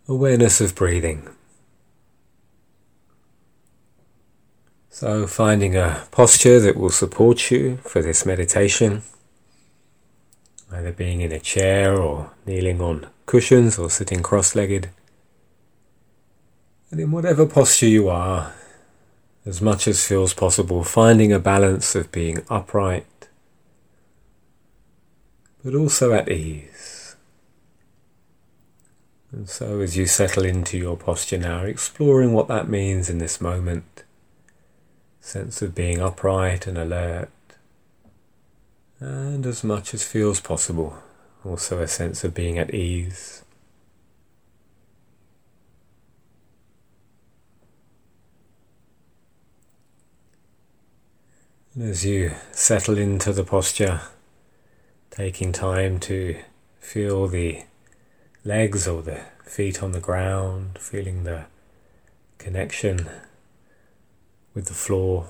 awareness of breathing. So finding a posture that will support you for this meditation, either being in a chair or kneeling on cushions or sitting cross-legged. And in whatever posture you are, as much as feels possible, finding a balance of being upright, but also at ease. And so as you settle into your posture now, exploring what that means in this moment, sense of being upright and alert, and as much as feels possible, also a sense of being at ease. And as you settle into the posture, taking time to feel the legs or the feet on the ground, feeling the connection with the floor.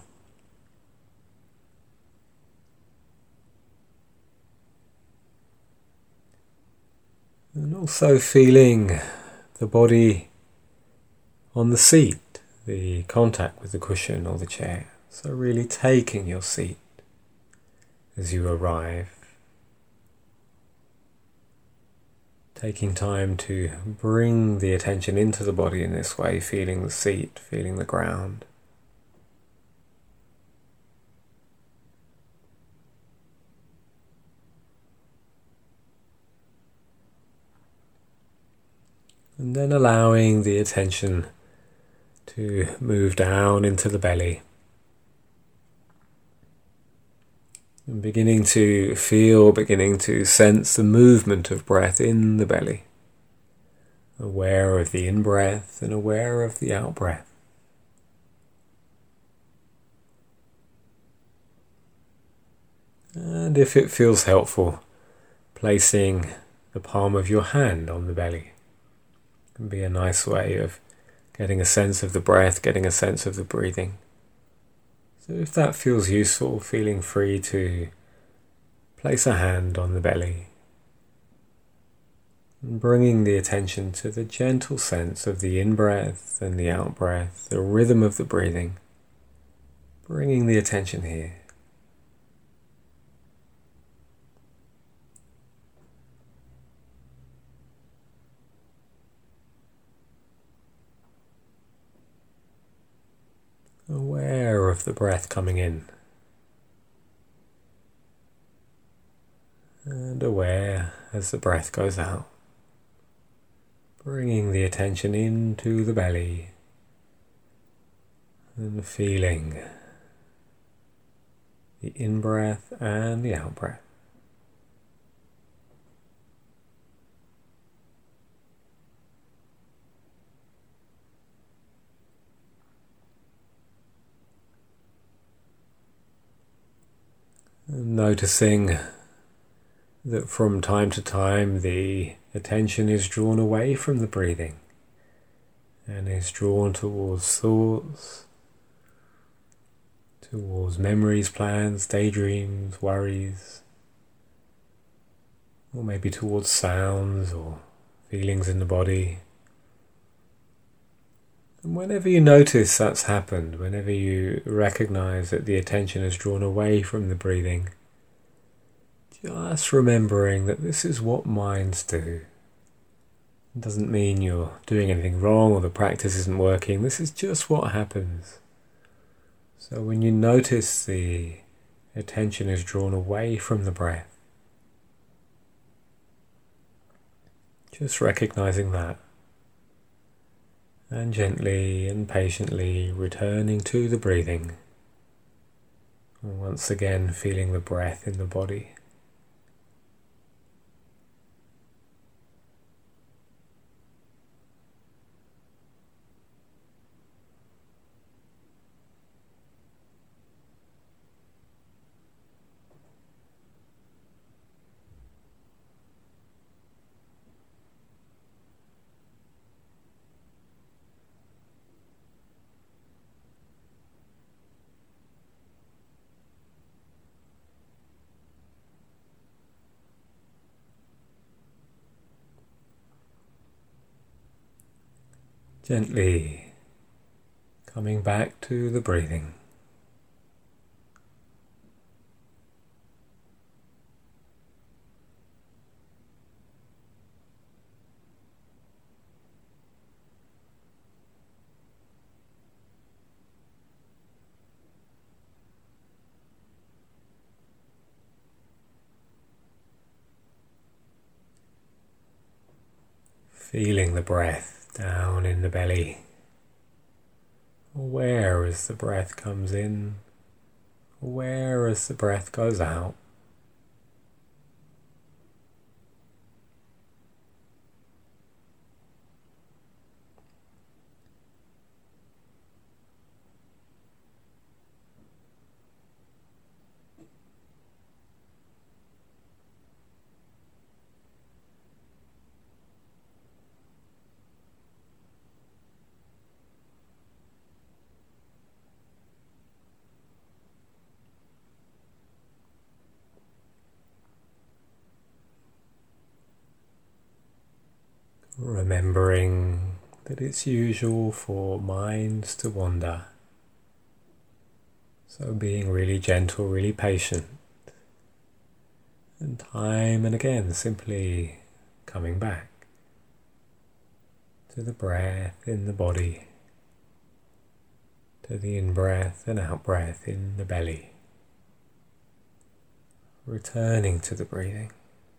And also feeling the body on the seat, the contact with the cushion or the chair. So really taking your seat as you arrive. Taking time to bring the attention into the body in this way, feeling the seat, feeling the ground. And then allowing the attention to move down into the belly. And beginning to sense the movement of breath in the belly. Aware of the in-breath and aware of the out-breath. And if it feels helpful, placing the palm of your hand on the belly can be a nice way of getting a sense of the breath, getting a sense of the breathing. So if that feels useful, feeling free to place a hand on the belly and bringing the attention to the gentle sense of the in-breath and the out-breath, the rhythm of the breathing, bringing the attention here. Aware of the breath coming in and aware as the breath goes out, bringing the attention into the belly and feeling the in-breath and the out-breath. Noticing that from time to time the attention is drawn away from the breathing and is drawn towards thoughts, towards memories, plans, daydreams, worries, or maybe towards sounds or feelings in the body. And whenever you notice that's happened, whenever you recognize that the attention is drawn away from the breathing, just remembering that this is what minds do. It doesn't mean you're doing anything wrong or the practice isn't working. This is just what happens. So when you notice the attention is drawn away from the breath, just recognizing that. And gently and patiently returning to the breathing. And once again feeling the breath in the body. Gently coming back to the breathing. Feeling the breath down in the belly. Aware as the breath comes in, aware as the breath goes out. Remembering that it's usual for minds to wander. So being really gentle, really patient. And time and again simply coming back to the breath in the body, to the in-breath and out-breath in the belly. Returning to the breathing.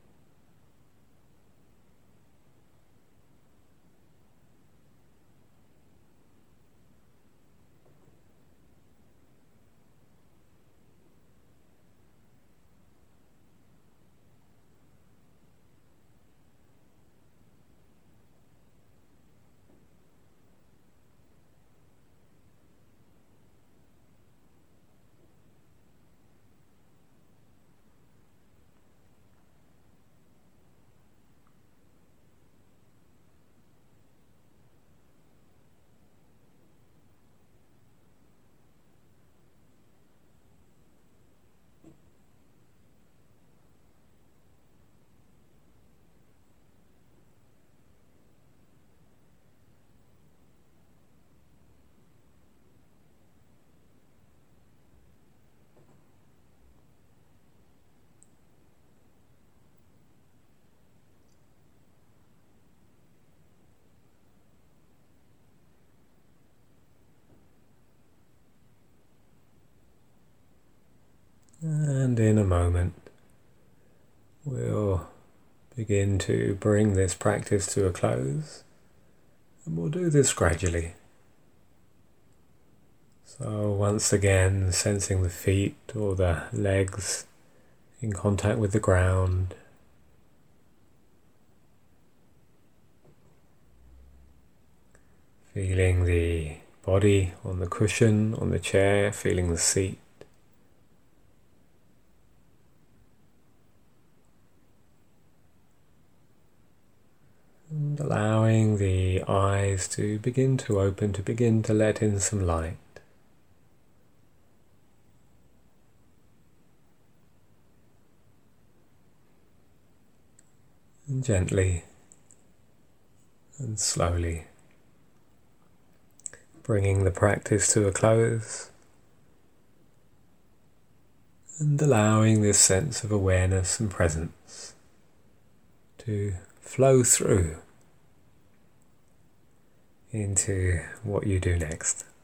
And in a moment, we'll begin to bring this practice to a close, and we'll do this gradually. So once again, sensing the feet or the legs in contact with the ground. Feeling the body on the cushion, on the chair, feeling the seat. And allowing the eyes to begin to open, to begin to let in some light. And gently and slowly bringing the practice to a close and allowing this sense of awareness and presence to flow through into what you do next.